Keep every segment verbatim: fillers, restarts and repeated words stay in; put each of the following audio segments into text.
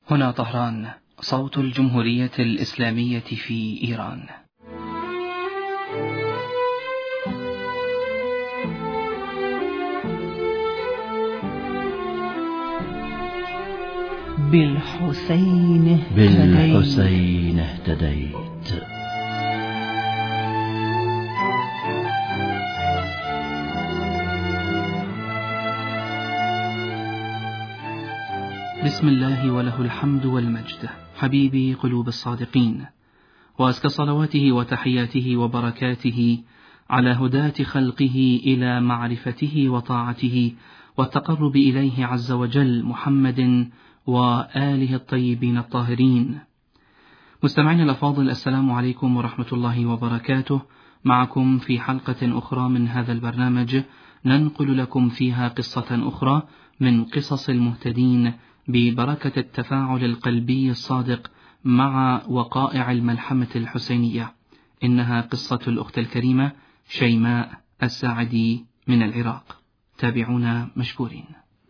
هنا طهران، صوت الجمهورية الإسلامية في إيران. بالحسين بالحسين اهتديت. بسم الله وله الحمد والمجد، حبيبي قلوب الصادقين، وأزكى صلواته وتحياته وبركاته على هداة خلقه إلى معرفته وطاعته والتقرب إليه عز وجل، محمد وآله الطيبين الطاهرين. مستمعين الأفاضل، السلام عليكم ورحمة الله وبركاته. معكم في حلقة أخرى من هذا البرنامج ننقل لكم فيها قصة أخرى من قصص المهتدين ببركة التفاعل القلبي الصادق مع وقائع الملحمة الحسينية. إنها قصة الأخت الكريمة شيماء الساعدي من العراق. تابعونا مشكورين.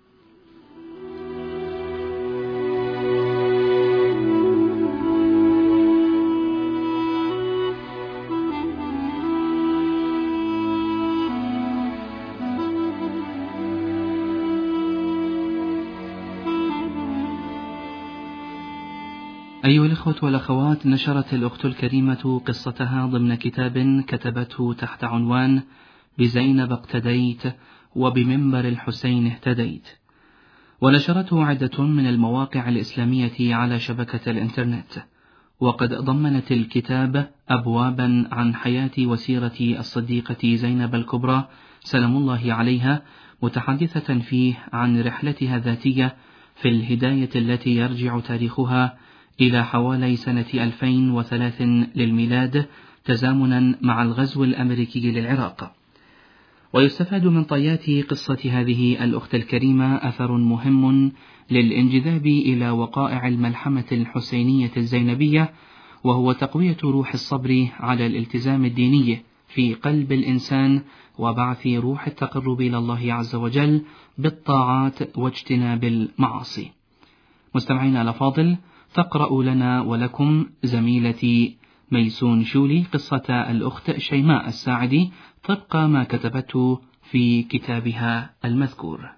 أيها الإخوة والأخوات، نشرت الأخت الكريمة قصتها ضمن كتاب كتبته تحت عنوان بزينب اقتديت وبمنبر الحسين اهتديت، ونشرته عدة من المواقع الإسلامية على شبكة الإنترنت. وقد ضمنت الكتاب أبوابا عن حياة وسيرة الصديقة زينب الكبرى سلام الله عليها، متحدثة فيه عن رحلتها الذاتية في الهداية التي يرجع تاريخها إلى حوالي سنة ألفين وثلاث للميلاد، تزامنا مع الغزو الأمريكي للعراق. ويستفاد من طيات قصة هذه الأخت الكريمة أثر مهم للانجذاب إلى وقائع الملحمة الحسينية الزينبية، وهو تقوية روح الصبر على الالتزام الديني في قلب الإنسان، وبعث روح التقرب إلى الله عز وجل بالطاعات واجتناب المعاصي. مستمعينا الأفاضل، تقرأ لنا ولكم زميلتي ميسون شولي قصة الأخت شيماء الساعدي طبق ما كتبته في كتابها المذكور.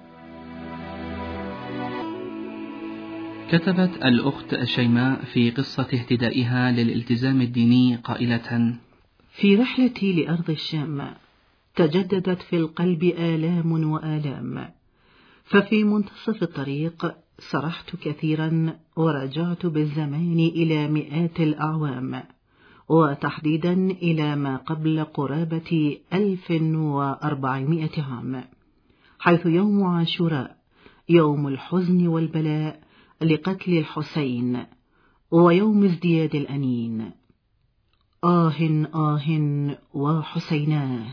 كتبت الأخت شيماء في قصة اهتدائها للالتزام الديني قائلة: في رحلتي لأرض الشام تجددت في القلب آلام وآلام، ففي منتصف الطريق سرحت كثيرا ورجعت بالزمان إلى مئات الأعوام، وتحديدا إلى ما قبل قرابة ألف وأربعمائة عام، حيث يوم عاشوراء يوم الحزن والبلاء لقتل الحسين ويوم ازدياد الأنين. آه آه وحسيناه،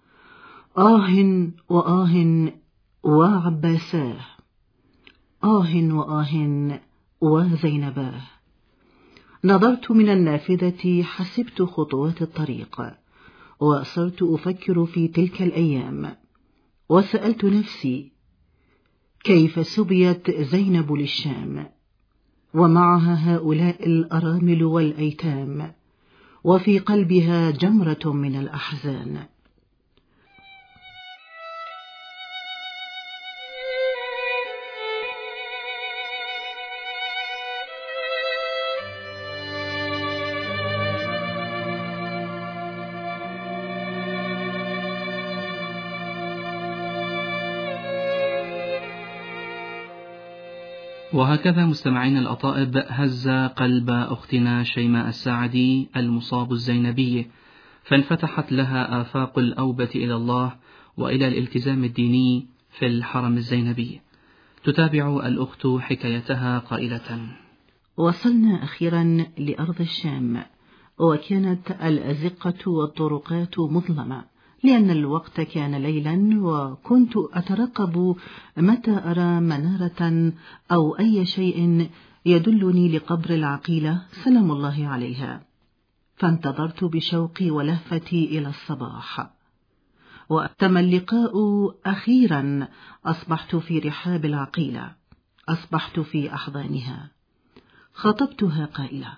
آه وآه وعباساه، آه وآه وزينباه. نظرت من النافذة حسبت خطوات الطريق، وصرت أفكر في تلك الأيام، وسألت نفسي كيف سبيت زينب للشام ومعها هؤلاء الأرامل والأيتام، وفي قلبها جمرة من الأحزان. وهكذا مستمعين الأطائب هز قلب أختنا شيماء الساعدي المصاب الزينبي، فانفتحت لها آفاق الأوبة إلى الله وإلى الالتزام الديني في الحرم الزينبي. تتابع الأخت حكايتها قائلة: وصلنا أخيرا لأرض الشام، وكانت الأزقة والطرقات مظلمة لأن الوقت كان ليلا، وكنت أترقب متى أرى منارة أو أي شيء يدلني لقبر العقيلة سلام الله عليها، فانتظرت بشوقي ولهفتي إلى الصباح. وتم اللقاء أخيرا. أصبحت في رحاب العقيلة، أصبحت في أحضانها، خاطبتها قائلة: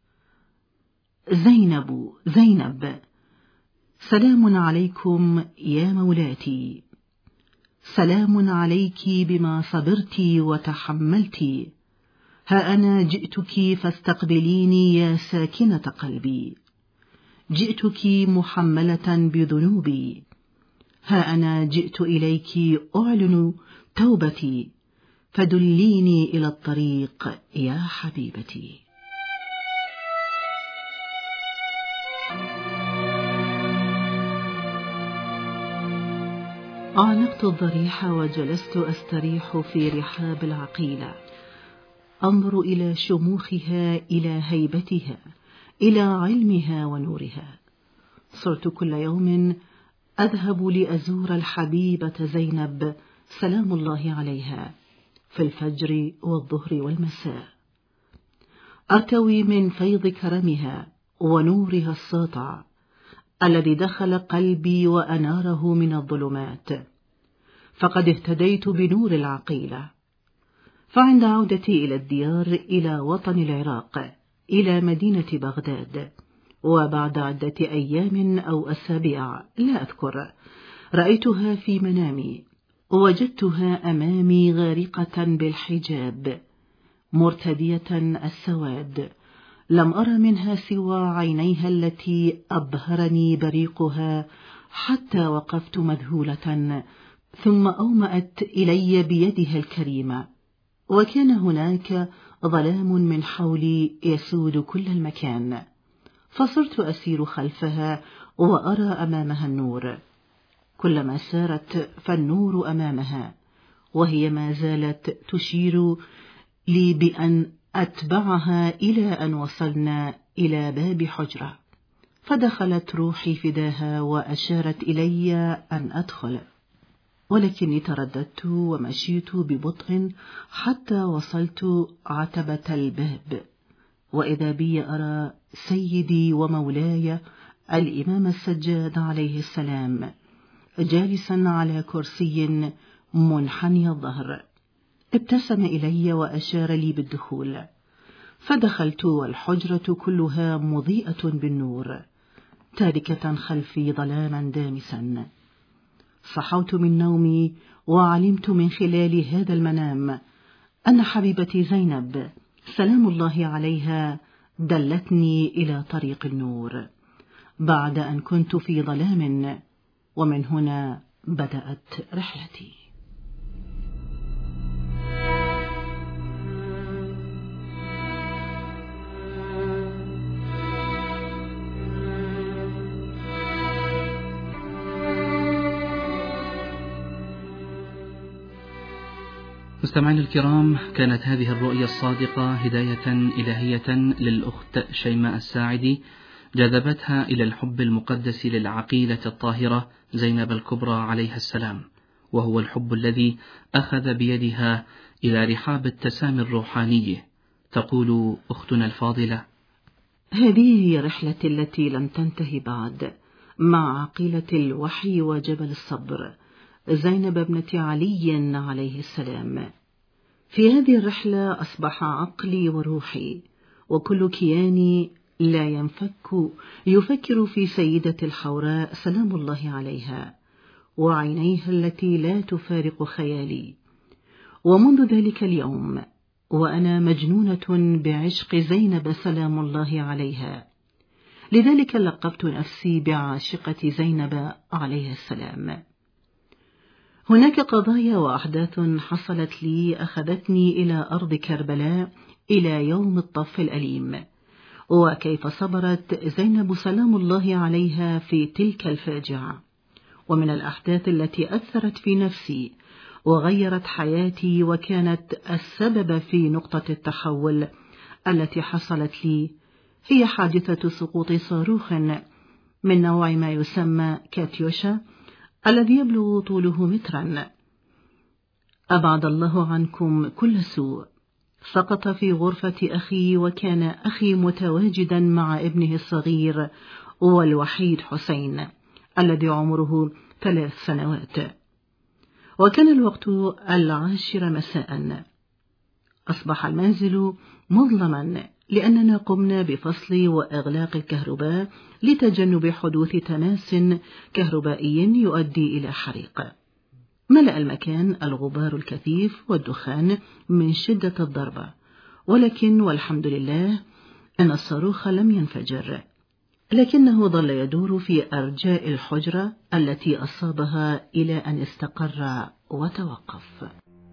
زينب زينب، سلام عليكم يا مولاتي، سلام عليك بما صبرت وتحملت، ها أنا جئتك فاستقبليني يا ساكنة قلبي، جئتك محملة بذنوبي، ها أنا جئت إليك أعلن توبتي، فدليني إلى الطريق يا حبيبتي. عانقت الضريح وجلست أستريح في رحاب العقيلة، أنظر إلى شموخها، إلى هيبتها، إلى علمها ونورها. صرت كل يوم أذهب لأزور الحبيبة زينب سلام الله عليها في الفجر والظهر والمساء، أرتوي من فيض كرمها ونورها الساطع الذي دخل قلبي وأناره من الظلمات، فقد اهتديت بنور العقيلة. فعند عودتي إلى الديار، إلى وطن العراق، إلى مدينة بغداد، وبعد عدة أيام أو أسابيع لا أذكر، رأيتها في منامي، وجدتها أمامي غارقة بالحجاب، مرتدية السواد، لم أرى منها سوى عينيها التي أبهرني بريقها، حتى وقفت مذهولة، ثم أومأت إلي بيدها الكريمة، وكان هناك ظلام من حولي يسود كل المكان، فصرت أسير خلفها وأرى أمامها النور، كلما سارت فالنور أمامها، وهي ما زالت تشير لي بأن أتبعها إلى أن وصلنا إلى باب حجرة، فدخلت روحي فداها وأشارت إلي أن أدخل، ولكني ترددت ومشيت ببطء حتى وصلت عتبة الباب، وإذا بي أرى سيدي ومولاي الإمام السجاد عليه السلام جالسا على كرسي منحني الظهر. ابتسم إلي وأشار لي بالدخول، فدخلت والحجرة كلها مضيئة بالنور، تاركة خلفي ظلاما دامسا. صحوت من نومي وعلمت من خلال هذا المنام أن حبيبتي زينب سلام الله عليها دلتني إلى طريق النور بعد أن كنت في ظلام، ومن هنا بدأت رحلتي. مستمعينا الكرام، كانت هذه الرؤيا الصادقة هداية إلهية للأخت شيماء الساعدي، جذبتها إلى الحب المقدس للعقيلة الطاهرة زينب الكبرى عليها السلام، وهو الحب الذي أخذ بيدها إلى رحاب التسامي الروحاني. تقول أختنا الفاضلة: هذه هي رحلتي التي لم تنتهي بعد، مع عقيلة الوحي وجبل الصبر زينب ابنة علي عليه السلام. في هذه الرحلة أصبح عقلي وروحي وكل كياني لا ينفك يفكر في سيدة الحوراء سلام الله عليها، وعينيها التي لا تفارق خيالي. ومنذ ذلك اليوم وأنا مجنونة بعشق زينب سلام الله عليها، لذلك لقبت نفسي بعاشقة زينب عليها السلام. هناك قضايا وأحداث حصلت لي أخذتني إلى أرض كربلاء إلى يوم الطف الأليم، وكيف صبرت زينب سلام الله عليها في تلك الفاجعة. ومن الأحداث التي أثرت في نفسي وغيرت حياتي وكانت السبب في نقطة التحول التي حصلت لي هي حادثة سقوط صاروخ من نوع ما يسمى كاتيوشا الذي يبلغ طوله مترا. أبعد الله عنكم كل سوء. سقط في غرفة أخي، وكان أخي متواجدا مع ابنه الصغير والوحيد حسين الذي عمره ثلاث سنوات، وكان الوقت العاشر مساء. أصبح المنزل مظلما لأننا قمنا بفصل وإغلاق الكهرباء لتجنب حدوث تماس كهربائي يؤدي إلى حريق. ملأ المكان الغبار الكثيف والدخان من شدة الضربة، ولكن والحمد لله أن الصاروخ لم ينفجر، لكنه ظل يدور في أرجاء الحجرة التي أصابها إلى أن استقر وتوقف.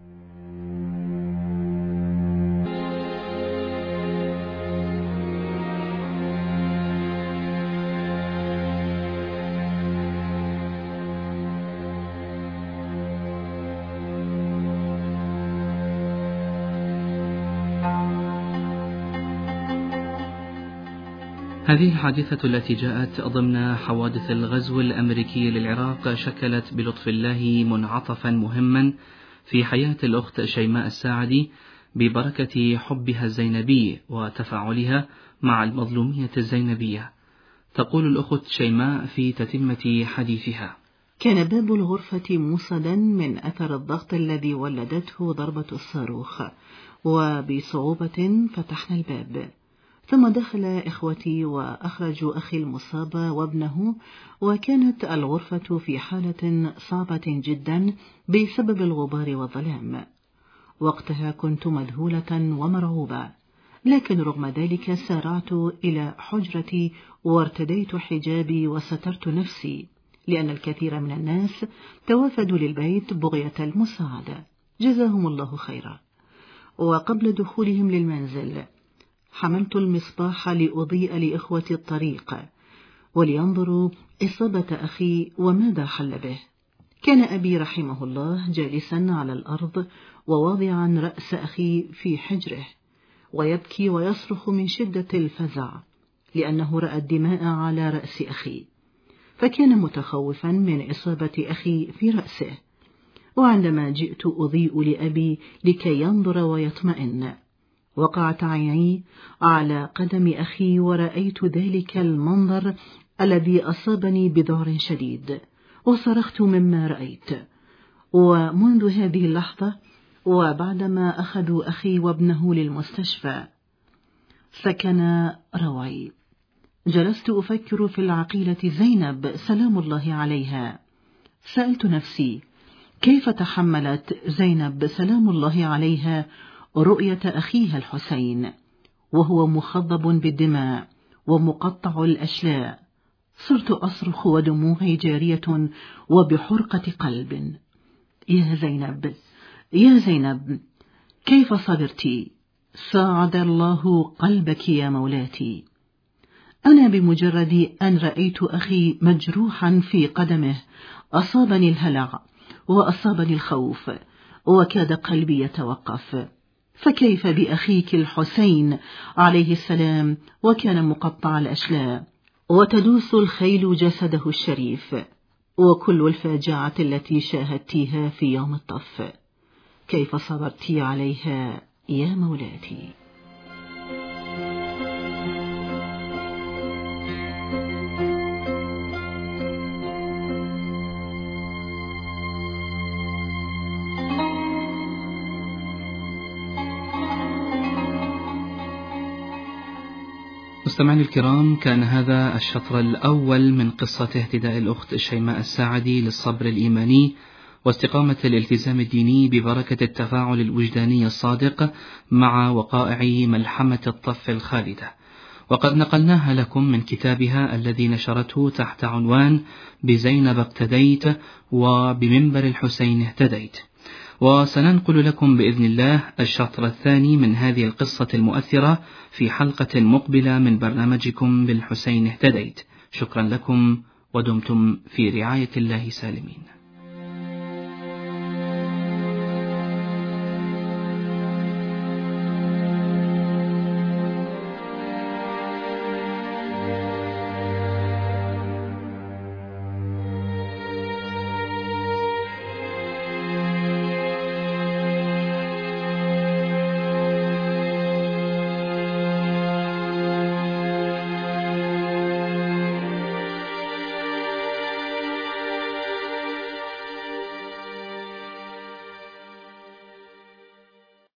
هذه الحادثة التي جاءت ضمن حوادث الغزو الأمريكي للعراق شكلت بلطف الله منعطفا مهما في حياة الأخت شيماء الساعدي ببركة حبها الزينبي وتفاعلها مع المظلومية الزينبية. تقول الأخت شيماء في تتمة حديثها: كان باب الغرفة موصدا من أثر الضغط الذي ولدته ضربة الصاروخ، وبصعوبة فتحنا الباب، ثم دخل إخوتي وأخرجوا أخي المصاب وابنه، وكانت الغرفة في حالة صعبة جدا بسبب الغبار والظلام. وقتها كنت مذهولة ومرعوبة، لكن رغم ذلك سارعت إلى حجرتي وارتديت حجابي وسترت نفسي، لأن الكثير من الناس توافدوا للبيت بغية المساعدة، جزاهم الله خيرا. وقبل دخولهم للمنزل حملت المصباح لأضيء لإخوتي الطريق ولينظروا إصابة أخي وماذا حل به. كان أبي رحمه الله جالسا على الأرض وواضعا رأس أخي في حجره، ويبكي ويصرخ من شدة الفزع لأنه رأى الدماء على رأس أخي، فكان متخوفا من إصابة أخي في رأسه. وعندما جئت أضيء لأبي لكي ينظر ويطمئن، وقعت عيني على قدم أخي ورأيت ذلك المنظر الذي أصابني بذعر شديد، وصرخت مما رأيت. ومنذ هذه اللحظة وبعدما أخذوا أخي وابنه للمستشفى سكن روعي. جلست أفكر في العقيلة زينب سلام الله عليها. سألت نفسي كيف تحملت زينب سلام الله عليها رؤية أخيها الحسين وهو مخضب بالدماء ومقطع الأشلاء. صرت أصرخ ودموعي جارية وبحرقة قلب: يا زينب، يا زينب، كيف صبرتي؟ ساعد الله قلبك يا مولاتي. أنا بمجرد أن رأيت أخي مجروحا في قدمه أصابني الهلع وأصابني الخوف، وكاد قلبي يتوقف. فكيف بأخيك الحسين عليه السلام وكان مقطع الأشلاء وتدوس الخيل جسده الشريف، وكل الفاجعة التي شاهدتيها في يوم الطف، كيف صبرتي عليها يا مولاتي؟ مستمعين الكرام، كان هذا الشطر الأول من قصة اهتداء الأخت شيماء الساعدي للصبر الإيماني واستقامة الالتزام الديني ببركة التفاعل الوجداني الصادق مع وقائع ملحمة الطف الخالدة، وقد نقلناها لكم من كتابها الذي نشرته تحت عنوان بزينب اقتديت وبمنبر الحسين اهتديت. وسننقل لكم بإذن الله الشطر الثاني من هذه القصة المؤثرة في حلقة مقبلة من برنامجكم بالحسين اهتديت. شكرا لكم ودمتم في رعاية الله سالمين.